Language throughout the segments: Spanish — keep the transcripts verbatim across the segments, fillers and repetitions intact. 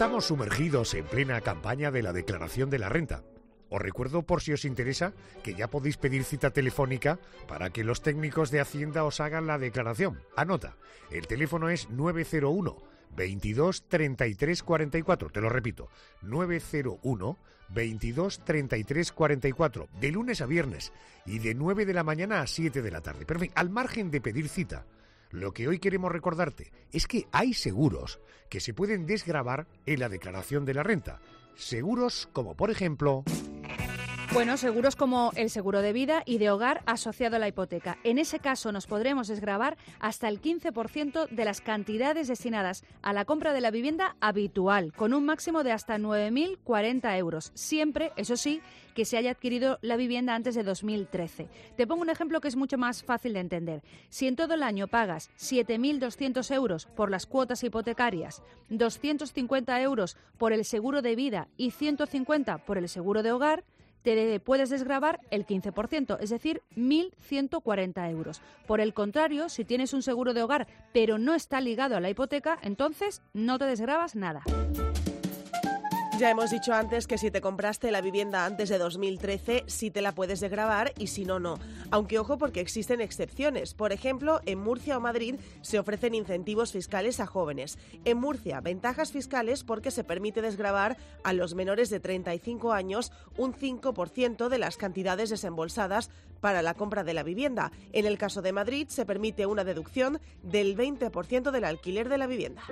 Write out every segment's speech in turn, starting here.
Estamos sumergidos en plena campaña de la declaración de la renta. Os recuerdo, por si os interesa, que ya podéis pedir cita telefónica para que los técnicos de Hacienda os hagan la declaración. Anota, el teléfono es nueve cero uno, veintidós, treinta y tres, cuarenta y cuatro. Te lo repito, nueve cero uno, veintidós, treinta y tres, cuarenta y cuatro, de lunes a viernes y de nueve de la mañana a siete de la tarde. Pero en fin, al margen de pedir cita, lo que hoy queremos recordarte es que hay seguros que se pueden desgravar en la declaración de la renta. Seguros como, por ejemplo... Bueno, seguros como el seguro de vida y de hogar asociado a la hipoteca. En ese caso nos podremos desgravar hasta el quince por ciento de las cantidades destinadas a la compra de la vivienda habitual, con un máximo de hasta nueve mil cuarenta euros. Siempre, eso sí, que se haya adquirido la vivienda antes de dos mil trece. Te pongo un ejemplo que es mucho más fácil de entender. Si en todo el año pagas siete mil doscientos euros por las cuotas hipotecarias, doscientos cincuenta euros por el seguro de vida y ciento cincuenta por el seguro de hogar, te puedes desgravar el quince por ciento, es decir, mil ciento cuarenta euros. Por el contrario, si tienes un seguro de hogar pero no está ligado a la hipoteca, entonces no te desgravas nada. Ya hemos dicho antes que si te compraste la vivienda antes de dos mil trece, sí te la puedes desgravar y si no, no. Aunque ojo porque existen excepciones. Por ejemplo, en Murcia o Madrid se ofrecen incentivos fiscales a jóvenes. En Murcia, ventajas fiscales porque se permite desgravar a los menores de treinta y cinco años un cinco por ciento de las cantidades desembolsadas para la compra de la vivienda. En el caso de Madrid se permite una deducción del veinte por ciento del alquiler de la vivienda.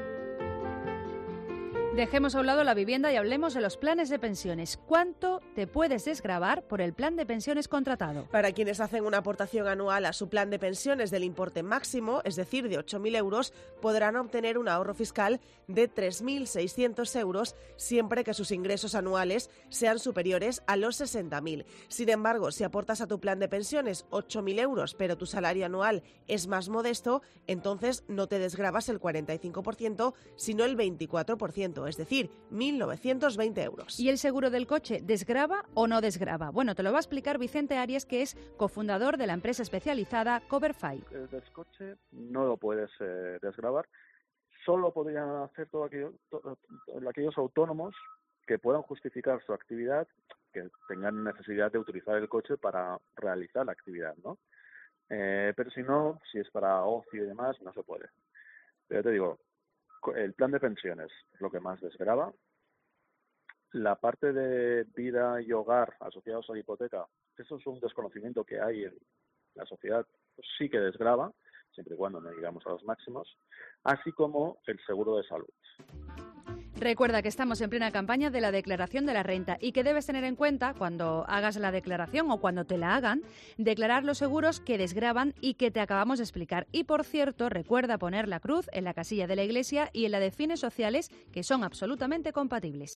Dejemos a un lado la vivienda y hablemos de los planes de pensiones. ¿Cuánto te puedes desgravar por el plan de pensiones contratado? Para quienes hacen una aportación anual a su plan de pensiones del importe máximo, es decir, de ocho mil euros, podrán obtener un ahorro fiscal de tres mil seiscientos euros siempre que sus ingresos anuales sean superiores a los sesenta mil. Sin embargo, si aportas a tu plan de pensiones ocho mil euros, pero tu salario anual es más modesto, entonces no te desgravas el cuarenta y cinco por ciento, sino el veinticuatro por ciento. Es decir, mil novecientos veinte euros. ¿Y el seguro del coche desgrava o no desgrava? Bueno, te lo va a explicar Vicente Arias, que es cofundador de la empresa especializada Coverfy. El del coche no lo puedes eh, desgravar. Solo podrían hacer todo aquello, to, aquellos autónomos que puedan justificar su actividad, que tengan necesidad de utilizar el coche para realizar la actividad, ¿no? Eh, pero si no, si es para ocio y demás, no se puede. Pero te digo, el plan de pensiones es lo que más desgrava. La parte de vida y hogar asociados a la hipoteca, eso es un desconocimiento que hay en la sociedad, pues sí que desgrava, siempre y cuando no llegamos a los máximos, así como el seguro de salud. Recuerda que estamos en plena campaña de la declaración de la renta y que debes tener en cuenta cuando hagas la declaración o cuando te la hagan, declarar los seguros que desgravan y que te acabamos de explicar. Y por cierto, recuerda poner la cruz en la casilla de la iglesia y en la de fines sociales, que son absolutamente compatibles.